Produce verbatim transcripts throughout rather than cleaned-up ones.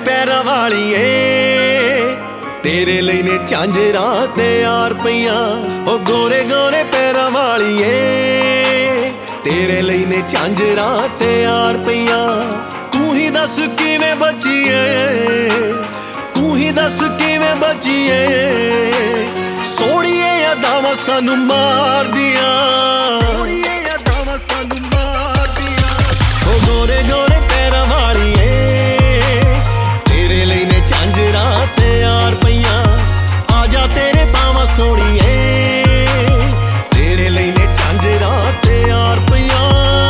पैरां वालीए तेरे लिए ने झांजरां ते यार पईयां ओ गोरे गोरे पैरां वालीए तेरे लिए ने झांजरां ते यार पईयां तू ही दस किवें बचीए तू ही दस किवें बचीए सोहणीए यादां सानू मार दियां सोहणीए यादां सानू मार दियां ओ गोरे गोरे पैरां वालीए तेरे लिए ने झांजरां ते यार पईयां आजा तेरे पावां सोहणीए तेरे लिए ने झांजरां ते यार पईयां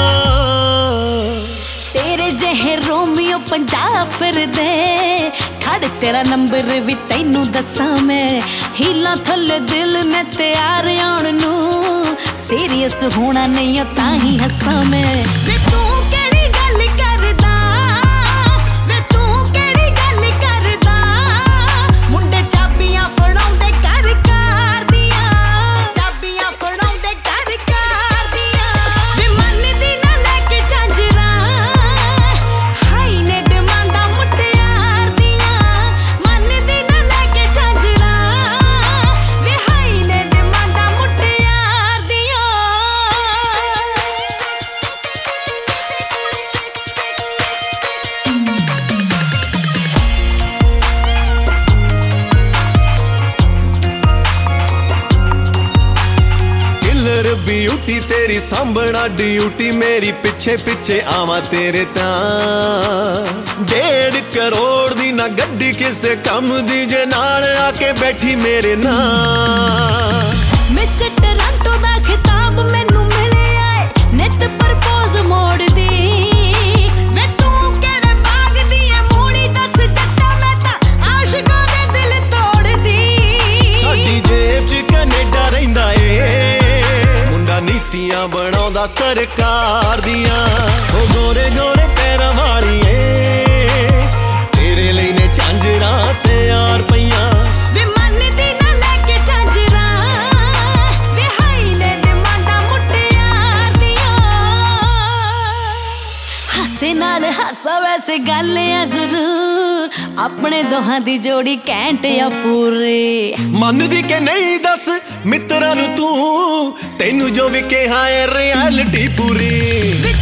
तेरे जेहे रोमियो पंजाब फिरदे खड़ तेरा नंबर भी तैनू दसां मैं हीलां थल्ले दिल ने तैयार आउण नू सीरियस होना नहीं तां ही हसां मैं वे तू केड़ी गल करदा वे तू केड़ी गल करदा मुंडे चाबियां फड़ाउंदे घर कार दियां चाबियां फड़ाउंदे घर कार दियां वे मनदी ना लेके झांजरां हाई ने डिमांडां मुटियार दियां मनदी ना लेके झांजरां वे हाई ने डिमांडां मुटियार दियां किलर ब्यूटी तेरी सांभना ड्यूटी मेरी पिछे पिछे आवा तेरे तां डेढ़ करोड़ दी ना गड्डी किसे कम दी जे नाल आके बैठी मेरे नाल मिस टोरंटो दा खिताब मैनू मिलिया नित प्रपोज मोड़ दी वे तू केड़े बाग दी है मूली दस जट्टा मैं तां आशिकां दे दिल तोड़ दी साडी जेब च कनेडा रहिंदा ए मुंडा नीतियां बनाउंदा सरकार दियां ओ गोरे गोरे पैरां वालीए तेरे लिए ने झांजरां ते यार पईयां वे मनदी ना लेके झांजरां वे हाई ने डिमांडां मुटियार दियां हासे नाल हासा वैसे गल है जरूर अपने दोहां दी जोड़ी कैंट या पूरे मनदी के नहीं दस मित्रां नू तू तैनू जो भी कहा है रियलिटी पूरी